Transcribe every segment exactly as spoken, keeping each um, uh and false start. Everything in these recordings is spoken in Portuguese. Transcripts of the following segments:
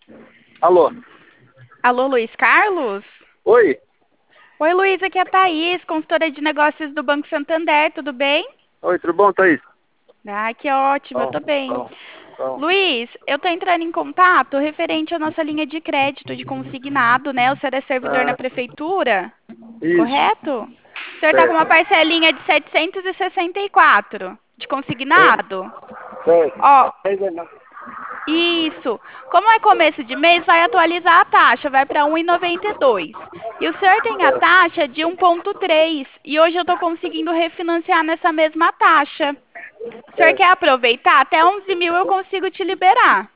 Alô? Alô, Luiz Carlos? Oi? Oi, Luiz, aqui é a Thaís, consultora de negócios do Banco Santander, tudo bem? Oi, tudo bom, Thaís? Ah, que ótimo, eu Bom, tô bem. bom, bom. Luiz, eu tô entrando em contato referente à nossa linha de crédito de consignado, né? O senhor é servidor na Ah, prefeitura, isso. correto? O senhor tá com uma Certo. parcelinha de setecentos e sessenta e quatro de Certo. consignado? Certo. Ó, Mas é não. isso. Como é começo de mês, vai atualizar a taxa, vai para um e noventa e dois. E o senhor tem a Certo. taxa de um ponto três. E hoje eu estou conseguindo refinanciar nessa mesma taxa. O senhor quer Certo. aproveitar? Até onze mil eu consigo te liberar.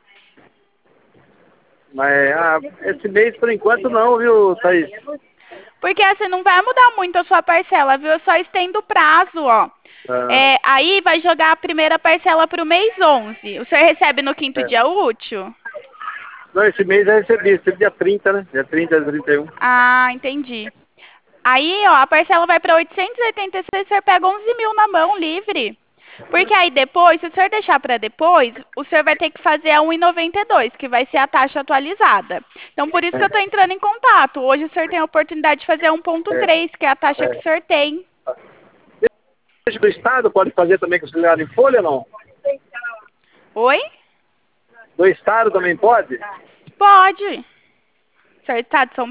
Mas ah, esse mês, por enquanto, não, viu, Thaís? Porque assim não vai mudar muito a sua parcela, viu? Eu só estendo o prazo, ó. Ah, É, aí vai jogar a primeira parcela para o mês onze. O senhor recebe no quinto é. dia útil? Não, esse mês eu recebi. Esse dia trinta, né? Dia trinta, dia trinta e um. Ah, entendi. Aí, ó, a parcela vai para oitocentos e oitenta e seis, o senhor pega onze mil na mão, livre. Porque aí depois, se o senhor deixar para depois, o senhor vai ter que fazer a um e noventa e dois, que vai ser a taxa atualizada. Então, por isso que eu estou entrando em contato. Hoje o senhor tem a oportunidade de fazer a um ponto É. três, que é a taxa que o É. senhor tem. Deixa do Estado pode fazer também com auxiliar em folha, não? Oi? Do Estado também pode? Pode. O senhor está de São